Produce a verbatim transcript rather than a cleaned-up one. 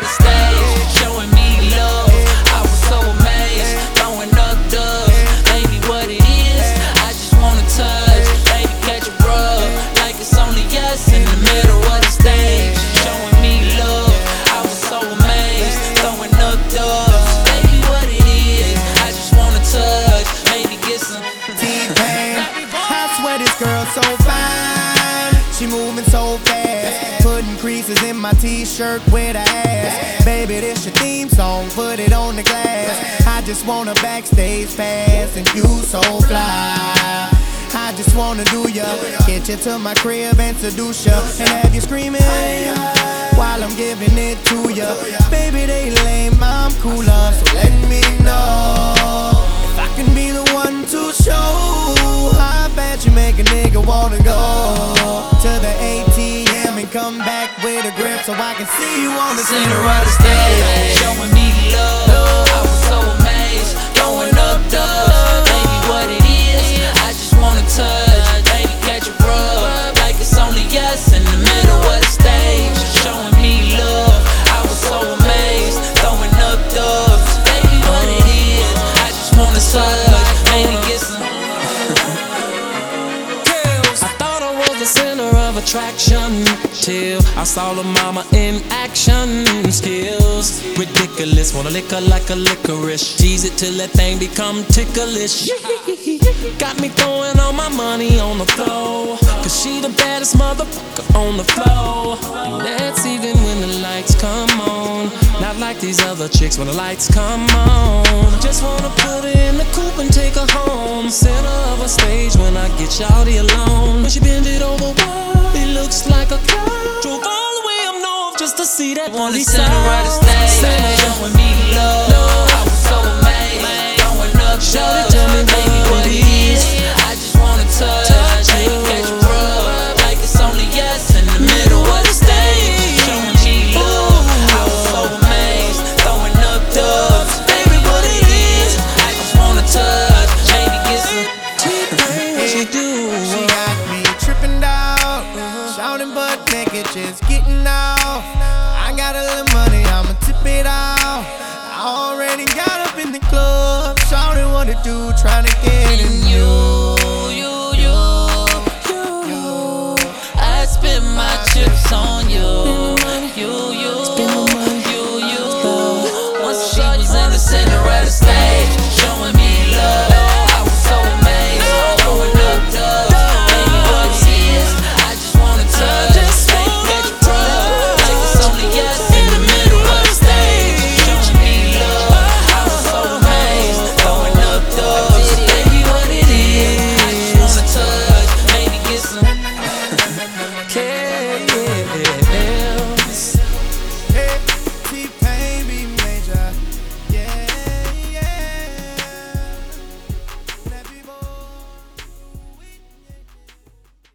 the stage, showing me love. I was so amazed, throwing up dubs. Baby, what it is, I just wanna touch. Baby, catch a rub, like it's only us in the middle of the stage, showing me love. I was so amazed, throwing up dubs. Baby, what it is, I just wanna touch. Maybe get some T-Pain. I swear this girl so fine, she moving so fast, putting creases in my t-shirt with her ass. Baby, this your theme song, put it on the glass. I just want a backstage pass, and you so fly. I just wanna do ya, get you to my crib and seduce ya, and have you screaming while I'm giving it to ya. Baby, they lame, I'm cooler, so let me know if I can be the one to show how fast you make a nigga wanna go to the A T M and come back with a grip so I can see you on the center of the stage, showing me love. I was so amazed, throwing up dubs. Baby, what it is, I just wanna touch. Baby, catch a rub, like it's only us in the middle of the stage, showing me love. I was so amazed, throwing up dubs. Baby, what it is, I just wanna touch. Baby, get some. I thought I was the center of attraction till I saw the mama in action. Skills ridiculous, wanna lick her like a licorice. Tease it till that thing become ticklish. Got me throwing all my money on the floor, cause she the baddest motherfucker on the floor. That's even when the lights come on, not like these other chicks when the lights come on. Just wanna put her in the coupe and take her home, center of a stage when I get shawty alone. When she bend it over, whoa, it looks like a cloud. Drove all the way up north just to see that On the pretty center of the stage, showing me love. I was so amazed, throwing up dubs. Baby, what it is, I just wanna touch. Baby, catch a rub, like it's only us in the middle of the stage, showing me love. I was so amazed, throwing up dubs. Baby, what it is, I just wanna touch. Baby, get some T-Pain, what she do? She got me tripping down, shouting but naked, just getting off. I got a little money, I'ma tip it out. I already got up in the club, shouting what to do, trying to get in you, you. you, you, you. I spend my chips on you, you, you, you, you. Once she was in the center